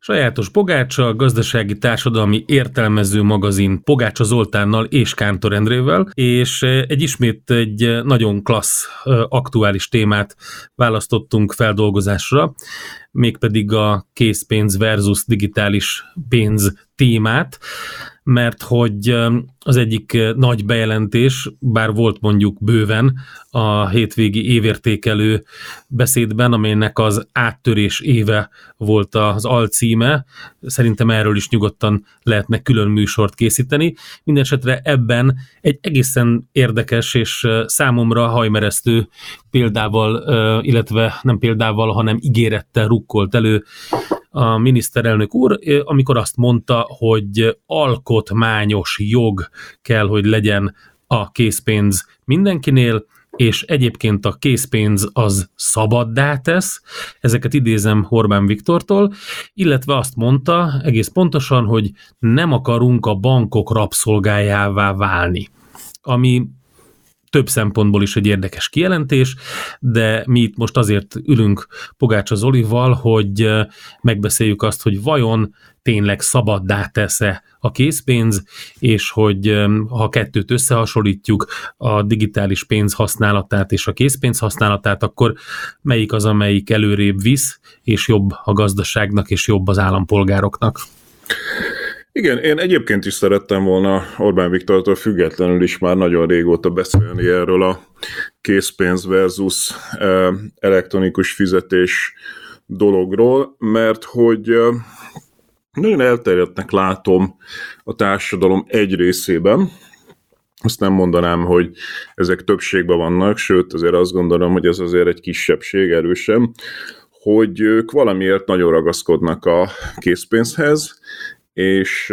Sajátos Pogácsa, gazdasági társadalmi értelmező magazin Pogácsa Zoltánnal és Kántor Endrével, és ismét egy nagyon klassz, aktuális témát választottunk feldolgozásra, mégpedig a készpénz versus digitális pénz témát, mert hogy az egyik nagy bejelentés, bár volt mondjuk bőven a hétvégi évértékelő beszédben, amelynek az áttörés éve volt az alcíme, szerintem erről is nyugodtan lehetne külön műsort készíteni. Mindenesetre ebben egy egészen érdekes és számomra hajmeresztő példával, illetve nem példával, hanem ígérettel rukkolt elő a miniszterelnök úr, amikor azt mondta, hogy alkotmányos jog kell, hogy legyen a készpénz mindenkinél, és egyébként a készpénz az szabaddá tesz, ezeket idézem Orbán Viktortól, illetve azt mondta egész pontosan, hogy nem akarunk a bankok rabszolgájává válni, ami több szempontból is egy érdekes kijelentés, de mi itt most azért ülünk Pogácsa Zolival, hogy megbeszéljük azt, hogy vajon tényleg szabaddá tesz-e a készpénz, és hogy ha a kettőt összehasonlítjuk, a digitális pénz használatát és a készpénz használatát, akkor melyik az, amelyik előrébb visz, és jobb a gazdaságnak, és jobb az állampolgároknak? Igen, én egyébként is szerettem volna Orbán Viktortól függetlenül is már nagyon régóta beszélni erről a készpénz versus elektronikus fizetés dologról, mert hogy nagyon elterjedtnek látom a társadalom egy részében. Azt nem mondanám, hogy ezek többségben vannak, sőt, azért azt gondolom, hogy ez azért egy kisebbség erősen, hogy ők valamiért nagyon ragaszkodnak a készpénzhez, és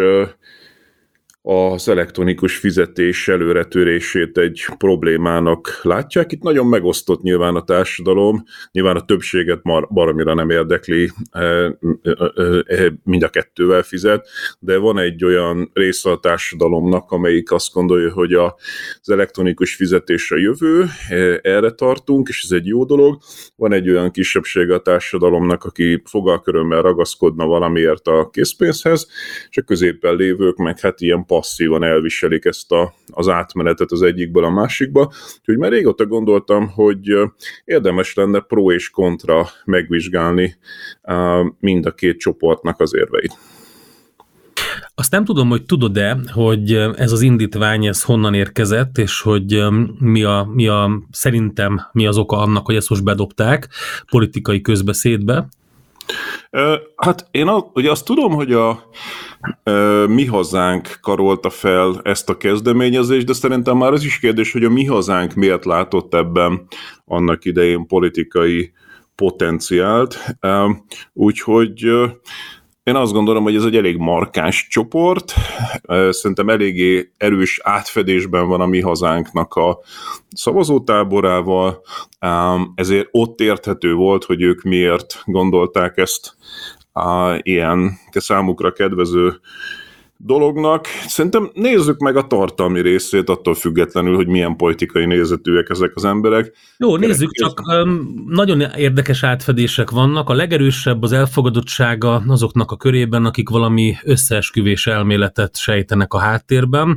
az elektronikus fizetés előretörését egy problémának látják. Itt nagyon megosztott nyilván a társadalom, nyilván a többséget baromira nem érdekli, mind a kettővel fizet, de van egy olyan része a társadalomnak, amelyik azt gondolja, hogy az elektronikus fizetés a jövő, erre tartunk, és ez egy jó dolog. Van egy olyan kisebbség a társadalomnak, aki fogalkörömmel ragaszkodna valamiért a készpénzhez, és a középen lévők meg hát ilyen passzívan elviselik ezt az átmenetet az egyikből a másikba. Úgyhogy már régóta gondoltam, hogy érdemes lenne pro és kontra megvizsgálni mind a két csoportnak az érveit. Azt nem tudom, hogy tudod-e, hogy ez az indítvány, ez honnan érkezett, és hogy szerintem mi az oka annak, hogy ezt most bedobták politikai közbeszédbe? Hát én ugye azt tudom, hogy a Mi Hazánk karolta fel ezt a kezdeményezést, de szerintem már az is kérdés, hogy a Mi Hazánk miért látott ebben annak idején politikai potenciált. Úgyhogy én azt gondolom, hogy ez egy elég markáns csoport, szerintem eléggé erős átfedésben van a Mi Hazánknak a szavazótáborával, ezért ott érthető volt, hogy ők miért gondolták ezt ilyen számukra kedvező dolognak. Szerintem nézzük meg a tartalmi részét, attól függetlenül, hogy milyen politikai nézetűek ezek az emberek. Jó, nézzük, csak nagyon érdekes átfedések vannak. A legerősebb az elfogadottsága azoknak a körében, akik valami összeesküvés elméletet sejtenek a háttérben.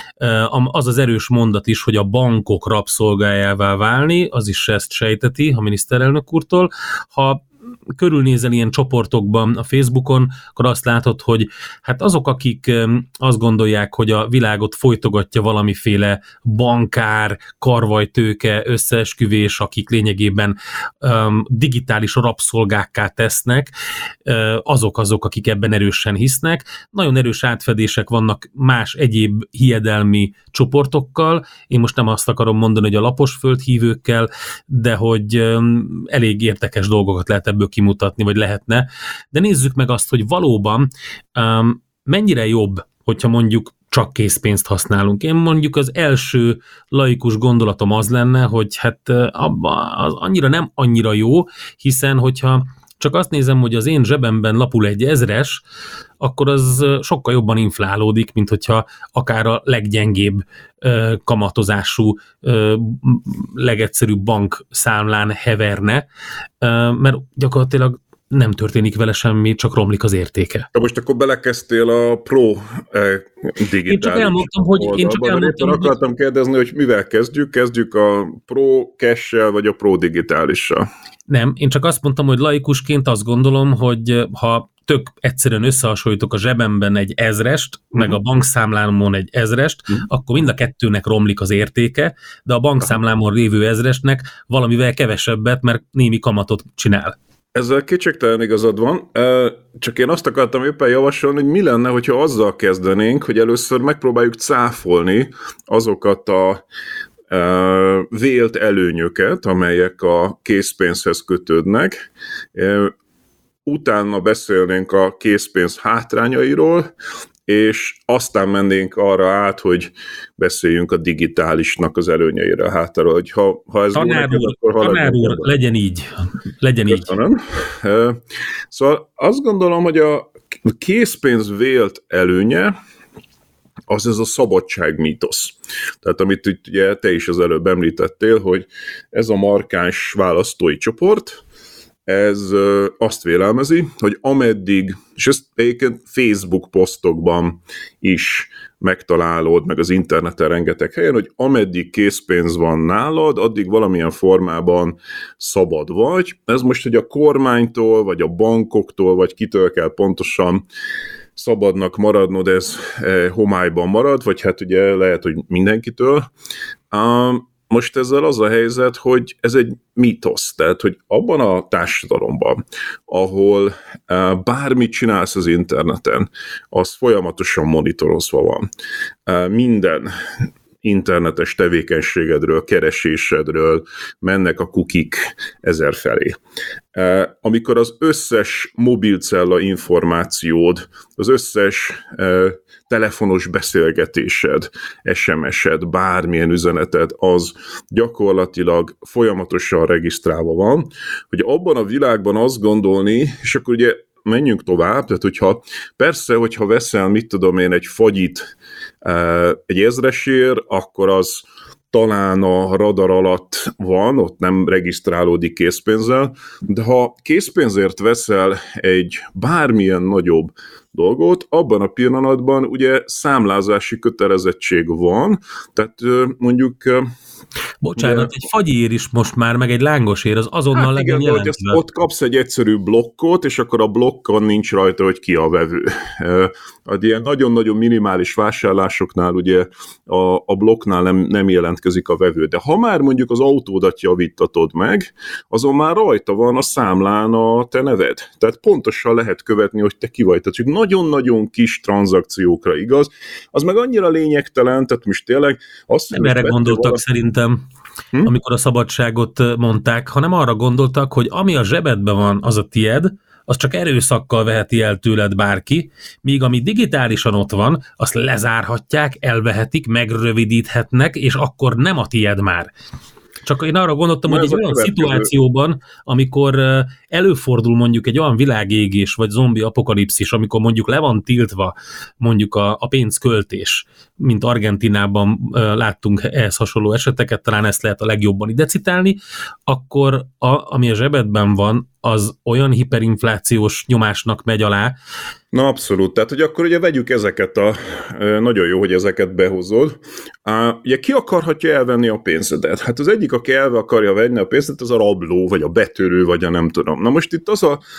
Az az erős mondat is, hogy a bankok rabszolgájává válni, az is ezt sejteti a miniszterelnök úrtól. Ha körülnézel ilyen csoportokban a Facebookon, akkor azt látod, hogy hát azok, akik azt gondolják, hogy a világot folytogatja valamiféle bankár, karvajtőke, összeesküvés, akik lényegében digitális rabszolgákká tesznek, azok, akik ebben erősen hisznek. Nagyon erős átfedések vannak más egyéb hiedelmi csoportokkal. Én most nem azt akarom mondani, hogy a lapos földhívőkkel, de hogy elég érdekes dolgokat lehet ebből kimutatni, vagy lehetne. De nézzük meg azt, hogy valóban mennyire jobb, hogyha mondjuk csak készpénzt használunk. Én mondjuk az első laikus gondolatom az lenne, hogy hát az annyira nem annyira jó, hiszen hogyha csak azt nézem, hogy az én zsebemben lapul egy 1000-es, akkor az sokkal jobban inflálódik, mint hogyha akár a leggyengébb kamatozású, legegyszerűbb bankszámlán heverne, mert gyakorlatilag nem történik vele semmi, csak romlik az értéke. De most akkor belekezdtél a Pro digitális Én csak elmondtam, hogy akartam kérdezni, hogy mivel kezdjük? Kezdjük a Pro cash-sel, vagy a Pro digitálissal? Nem, én csak azt mondtam, hogy laikusként azt gondolom, hogy ha tök egyszerűen összehasonlítok a zsebemben egy 1000-est, meg a bankszámlámon egy 1000-est, akkor mind a kettőnek romlik az értéke, de a bankszámlámon lévő 1000-esnek valamivel kevesebbet, mert némi kamatot csinál. Ezzel kétségtelen igazad van, csak én azt akartam éppen javasolni, hogy mi lenne, hogyha azzal kezdenénk, hogy először megpróbáljuk cáfolni azokat a vélt előnyöket, amelyek a készpénzhez kötődnek. Utána beszélnénk a készpénz hátrányairól, és aztán mennénk arra át, hogy beszéljünk a digitálisnak az előnyeire hátáról. Hogy ha ez tanár úr, legyen így. Legyen Köszönöm. Így. Szóval azt gondolom, hogy a készpénz vélt előnye az ez a szabadság mítosz. Tehát amit ugye te is az előbb említettél, hogy ez a markáns választói csoport, ez azt vélelmezi, hogy ameddig, és ezt egyébként Facebook posztokban is megtalálod, meg az interneten rengeteg helyen, hogy ameddig készpénz van nálad, addig valamilyen formában szabad vagy. Ez most, hogy a kormánytól, vagy a bankoktól, vagy kitől kell pontosan szabadnak maradnod, ez homályban marad, vagy hát ugye lehet, hogy mindenkitől. Most ezzel az a helyzet, hogy ez egy mítosz, tehát hogy abban a társadalomban, ahol bármit csinálsz az interneten, az folyamatosan monitorozva van. Minden internetes tevékenységedről, keresésedről mennek a kukik ezerfelé. Amikor az összes mobilcella információd, az összes telefonos beszélgetésed, SMS-ed, bármilyen üzeneted, az gyakorlatilag folyamatosan regisztrálva van, hogy abban a világban azt gondolni, és akkor ugye menjünk tovább, tehát hogyha veszel, mit tudom én, egy fagyit egy 1000-esért, akkor az talán a radar alatt van, ott nem regisztrálódik készpénzzel, de ha készpénzért veszel egy bármilyen nagyobb dolgot, abban a pillanatban ugye számlázási kötelezettség van, tehát mondjuk... Bocsánat, egy fagyér is most már, meg egy lángosér, az azonnal legyen jelentve. Ott kapsz egy egyszerű blokkot, és akkor a blokkon nincs rajta, hogy ki a vevő. Ilyen nagyon-nagyon minimális vásárlásoknál ugye a blokknál nem jelentkezik a vevő. De ha már mondjuk az autódat javítatod meg, azon már rajta van a számlán a te neved. Tehát pontosan lehet követni, hogy te ki vagy. Tehát csak nagyon-nagyon kis tranzakciókra igaz. Az meg annyira lényegtelen, tehát most tényleg... Nem erre gondoltak szerintem, amikor a szabadságot mondták, hanem arra gondoltak, hogy ami a zsebedben van, az a tied, az csak erőszakkal veheti el tőled bárki, míg ami digitálisan ott van, azt lezárhatják, elvehetik, megrövidíthetnek, és akkor nem a tied már. Csak én arra gondoltam, hogy egy olyan szituációban, amikor előfordul mondjuk egy olyan világégés, vagy zombi apokalipszis, amikor mondjuk le van tiltva mondjuk a pénzköltés, mint Argentinában láttunk ehhez hasonló eseteket, talán ezt lehet a legjobban idecitálni, akkor ami a zsebedben van, az olyan hiperinflációs nyomásnak megy alá. Na abszolút, tehát hogy akkor ugye vegyük ezeket nagyon jó, hogy ezeket behozod. Ugye ki akarhatja elvenni a pénzedet? Hát az egyik, aki elve akarja venni a pénzedet, az a rabló, vagy a betörő, vagy a nem tudom. Na most itt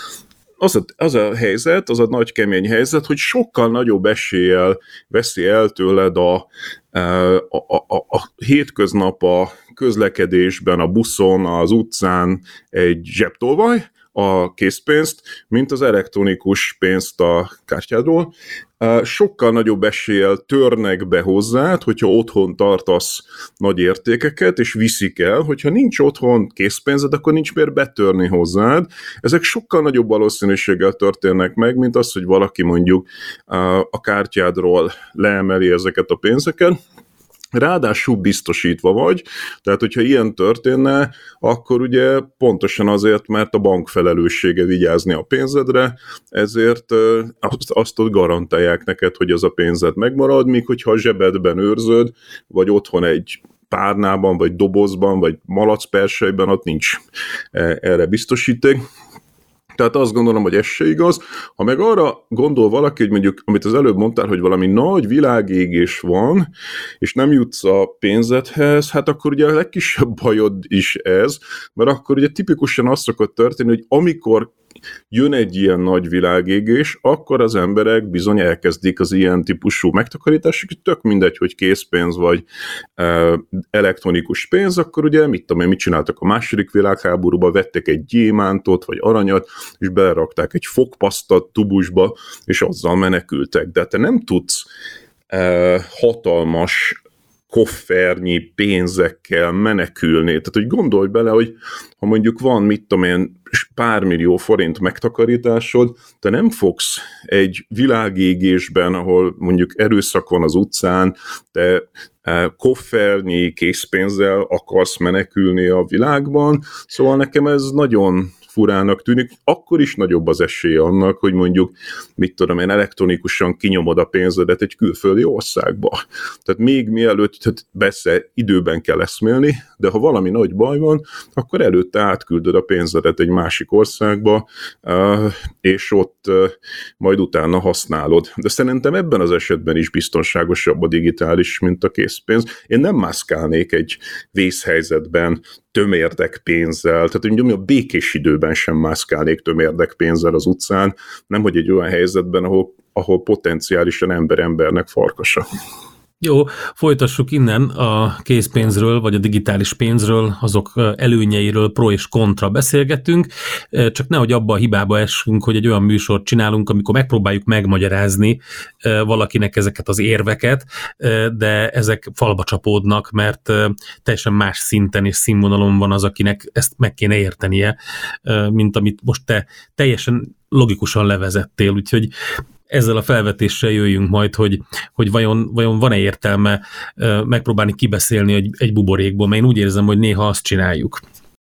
az a helyzet, az a nagy kemény helyzet, hogy sokkal nagyobb eséllyel veszi el tőled a hétköznap a közlekedésben, a buszon, az utcán egy zsebtolvaj, a készpénzt, mint az elektronikus pénzt a kártyádról. Sokkal nagyobb eséllyel törnek be hozzád, hogyha otthon tartasz nagy értékeket, és viszik el, hogyha nincs otthon készpénzed, akkor nincs miért betörni hozzád. Ezek sokkal nagyobb valószínűséggel történnek meg, mint az, hogy valaki mondjuk a kártyádról leemeli ezeket a pénzeket. Ráadásul biztosítva vagy, tehát hogyha ilyen történne, akkor ugye pontosan azért, mert a bank felelőssége vigyázni a pénzedre, ezért azt ott garantálják neked, hogy az a pénzed megmarad, míg hogyha a zsebedben őrzöd, vagy otthon egy párnában, vagy dobozban, vagy malacperselyben, ott nincs erre biztosíték. Tehát azt gondolom, hogy ez se igaz. Ha meg arra gondol valaki, hogy mondjuk, amit az előbb mondtál, hogy valami nagy világégés van, és nem jutsz a pénzedhez, hát akkor ugye a legkisebb bajod is ez, mert akkor ugye tipikusan az szokott történni, hogy amikor jön egy ilyen nagy világégés, akkor az emberek bizony elkezdik az ilyen típusú megtakarítások, tök mindegy, hogy készpénz vagy elektronikus pénz, akkor ugye mit csináltak a második világháborúban, vettek egy gyémántot vagy aranyat, és belerakták egy fogpasztat tubusba, és azzal menekültek. De te nem tudsz hatalmas koffernyi pénzekkel menekülni. Tehát, hogy gondolj bele, hogy ha mondjuk van, pár millió forint megtakarításod, te nem fogsz egy világégésben, ahol mondjuk erőszak van az utcán, te koffernyi készpénzzel akarsz menekülni a világban, szóval nekem ez nagyon furának tűnik, akkor is nagyobb az esélye annak, hogy mondjuk, elektronikusan kinyomod a pénzedet egy külföldi országba. Tehát még mielőtt, persze időben kell eszmélni, de ha valami nagy baj van, akkor előtte átküldöd a pénzedet egy másik országba, és ott majd utána használod. De szerintem ebben az esetben is biztonságosabb a digitális, mint a készpénz. Én nem mászkálnék egy vészhelyzetben tömérdek pénzzel, tehát mondjuk a békés időben sem mászkálnék tömérdek pénzzel az utcán, nemhogy egy olyan helyzetben, ahol potenciálisan embernek farkasa. Jó, folytassuk innen a készpénzről, vagy a digitális pénzről, azok előnyeiről, pro és kontra beszélgetünk, csak nehogy abba a hibába essünk, hogy egy olyan műsort csinálunk, amikor megpróbáljuk megmagyarázni valakinek ezeket az érveket, de ezek falba csapódnak, mert teljesen más szinten és színvonalon van az, akinek ezt meg kéne értenie, mint amit most te teljesen logikusan levezettél, úgyhogy ezzel a felvetéssel jöjjünk majd, hogy vajon van-e értelme megpróbálni kibeszélni egy buborékból, mert én úgy érzem, hogy néha azt csináljuk.